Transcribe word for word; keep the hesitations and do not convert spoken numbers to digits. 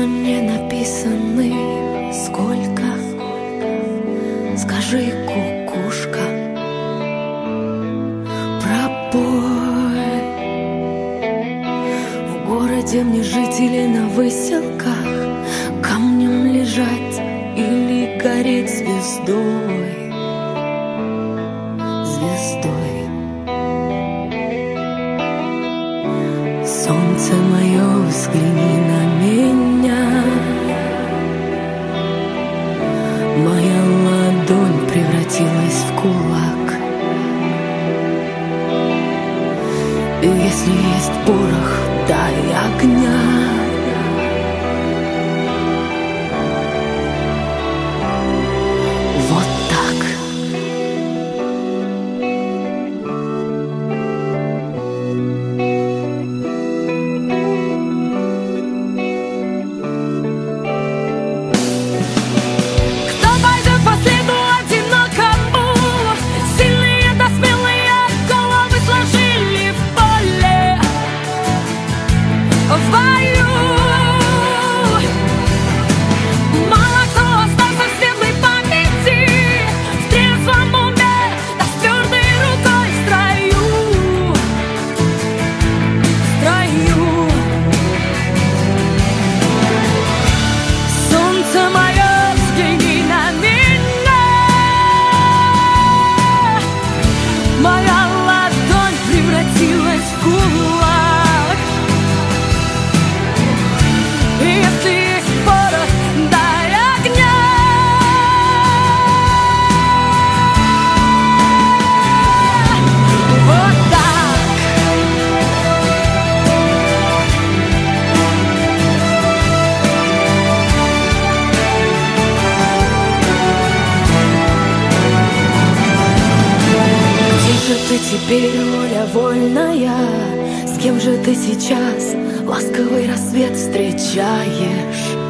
письма не написаны. Сколько, скажи, кукушка, пробой. В городе мне жить или на выселках, камнем лежать или гореть звездой, звездой. Солнце мое, взгляни на меня. Моя ладонь превратилась в кулак. И если есть порох, дай огня. Вот так. Моя ладонь превратилась в кулак. И если есть порох, дай огня. Вот так. Где же ты теперь, воля вольная? С кем же ты сейчас ласковый рассвет встречаешь?